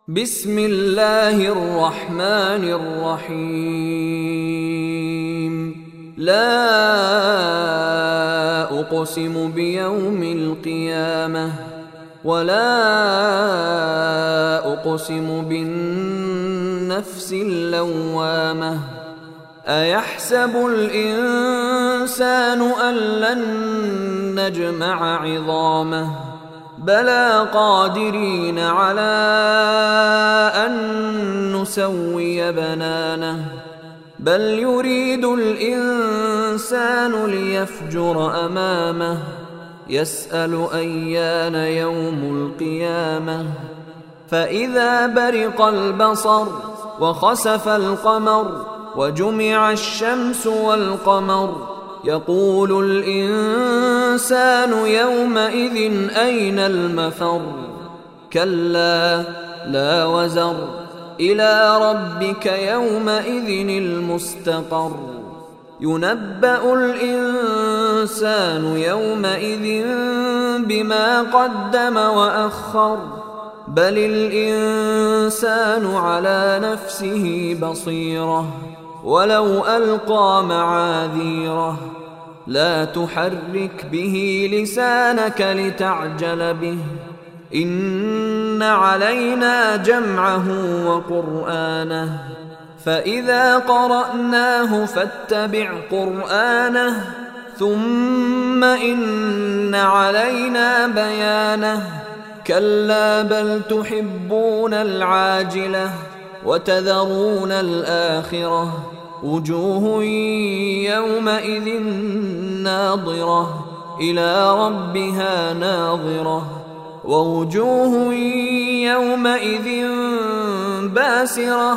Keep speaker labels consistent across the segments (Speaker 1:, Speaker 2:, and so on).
Speaker 1: بسم الله الرحمن الرحيم. لا أقسم بيوم القيامة ولا أقسم بالنفس اللوامة. أيحسب الإنسان أن لن نجمع عظامه بلى قادرين على أن نسوي بنانه بل يريد الإنسان ليفجر أمامه يسأل أيان يوم القيامة فإذا برق البصر وخسف القمر وجمع الشمس والقمر يقول الإنسان يومئذ أين المفر كلا لا وزر إلى ربك يومئذ المستقر ينبأ الإنسان يومئذ بما قدم وأخر بل الإنسان على نفسه بصيرة ولو ألقى معاذيره لا تحرك به لسانك لتعجل به إن علينا جمعه وقرآنه فإذا قرأناه فاتبع قرآنه ثم إن علينا بيانه كلا بل تحبون العاجلة وتذرون الآخرة وجوه يومئذ ناظرة إلى ربها ناظرة ووجوه يومئذ باسرة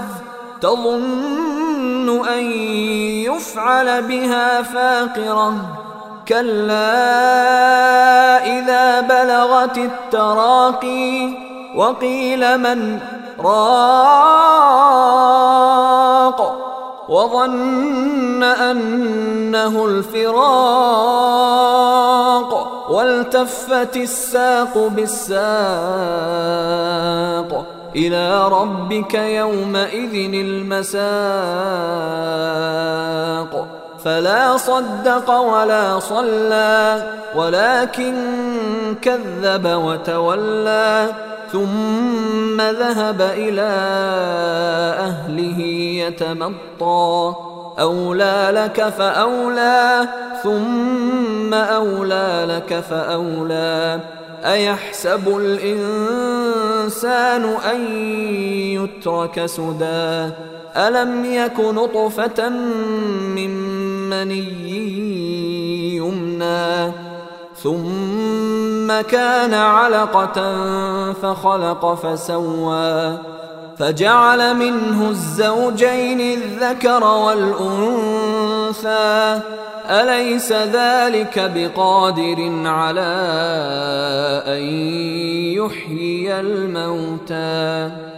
Speaker 1: تظن أن يفعل بها فاقرة كلا إذا بلغت التراقي وقيل من راق وظن أنه الفراق والتفت الساق بالساق إلى ربك يومئذ المساق فلا صدق ولا صلى ولكن كذب وتولى ثم ذهب إلى أهله يتمطى أولى لك فأولى ثم أولى لك فأولى أيحسب الإنسان أن يترك سدى ألم يك نطفة من مني يمنى ثم كان علقة فخلق فسوى فجعل منه الزوجين الذكر والأنثى أليس ذلك بقادر على أن يحيي الموتى